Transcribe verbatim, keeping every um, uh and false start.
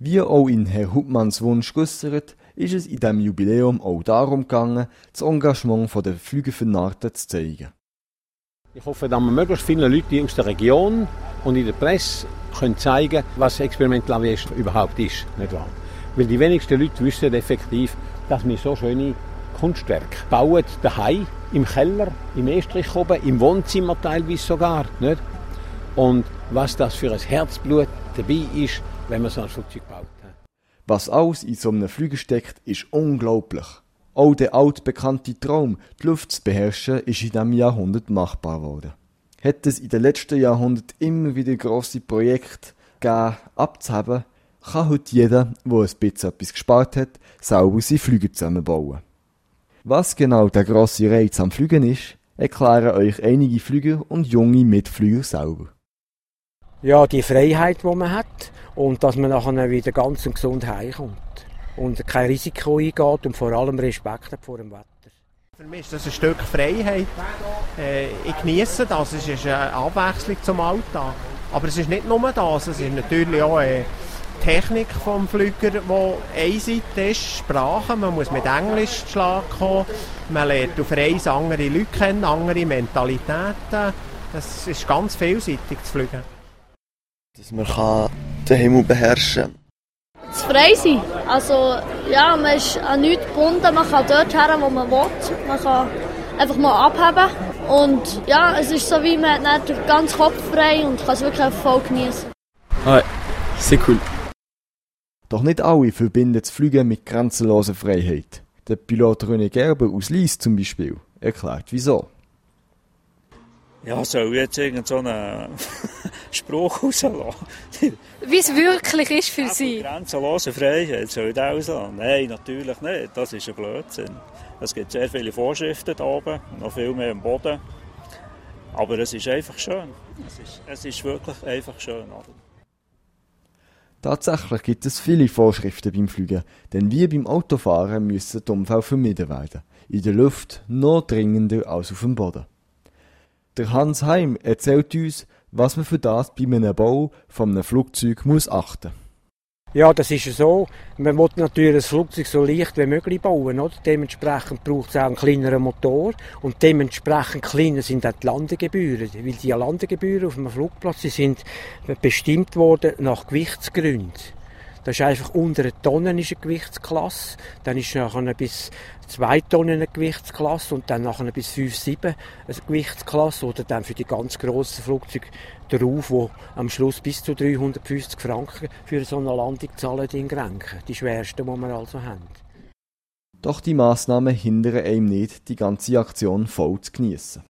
Wie auch in Herr Hauptmanns Wunsch geäussert, ist es in diesem Jubiläum auch darum gegangen, das Engagement der Flügelfanarten zu zeigen. Ich hoffe, dass wir möglichst viele Leute aus der Region und in der Presse können zeigen, was Experiment La Vieste überhaupt ist. Nicht wahr? Weil die wenigsten Leute wissen effektiv, dass wir so schöne Kunstwerke bauen, daheim, im Keller, im Estrich oben, im Wohnzimmer teilweise sogar. Nicht? Und was das für ein Herzblut dabei ist, wenn man so ein Flugzeug baut. Was alles in so einem Flüger steckt, ist unglaublich. Auch der altbekannte Traum, die Luft zu beherrschen, ist in diesem Jahrhundert machbar geworden. Hat es in den letzten Jahrhunderten immer wieder grosse Projekte gegeben, abzuheben, kann heute jeder, der ein bisschen etwas gespart hat, selber seine Flüge zusammenbauen. Was genau der grosse Reiz am Fliegen ist, erklären euch einige Flüger und junge Mitflüger selber. Ja, die Freiheit, die man hat und dass man nachher wieder ganz und gesund heimkommt und kein Risiko eingeht und vor allem Respekt hat vor dem Wetter. Für mich ist das ein Stück Freiheit. Äh, ich genieße das, es ist eine Abwechslung zum Alltag. Aber es ist nicht nur das, es ist natürlich auch eine Technik des Flügers, die einseitig ist, Sprache, man muss mit Englisch zu Schlag kommen, man lernt auf Reisen andere Leute kennen, andere Mentalitäten. Es ist ganz vielseitig zu fliegen. Dass man kann den Himmel beherrschen kann. Zu frei sein. Also, ja, man ist an nichts gebunden, man kann dort her, wo man will. Man kann einfach mal abheben. Und ja, es ist so wie, man hat den ganzen Kopf frei und kann es wirklich voll genießen. Hi, sehr cool. Doch nicht alle verbinden das Fliegen mit grenzenloser Freiheit. Der Pilot René Gerber aus Lyss zum Beispiel erklärt wieso. Ja, soll jetzt irgend so einen Spruch rauslassen? Wie es wirklich ist für Sie? Grenzenlose Freiheit, soll ich das rauslassen? Nein, natürlich nicht. Das ist ein Blödsinn. Es gibt sehr viele Vorschriften da oben, noch viel mehr am Boden. Aber es ist einfach schön. Es ist, es ist wirklich einfach schön. Oder? Tatsächlich gibt es viele Vorschriften beim Fliegen, denn wie beim Autofahren müssen die Unfälle vermieden werden. In der Luft noch dringender als auf dem Boden. Der Hans Heim erzählt uns, was man für das bei einem Bau von einem Flugzeug muss achten muss. Ja, das ist so. Man will natürlich das Flugzeug so leicht wie möglich bauen. Oder? Dementsprechend braucht es auch einen kleineren Motor. Und dementsprechend kleiner sind auch die Landegebühren. Weil die Landegebühren auf einem Flugplatz die sind bestimmt worden nach Gewichtsgründen. Das ist einfach unter einer Tonne ist eine Gewichtsklasse, dann ist nachher bis zwei Tonnen eine Gewichtsklasse und dann nachher bis fünf, sieben eine Gewichtsklasse oder dann für die ganz grossen Flugzeuge darauf, wo am Schluss bis zu dreihundertfünfzig Franken für so eine Landung zahlen in Grenken. Die schwersten, die wir also haben. Doch die Massnahmen hindern einem nicht, die ganze Aktion voll zu geniessen.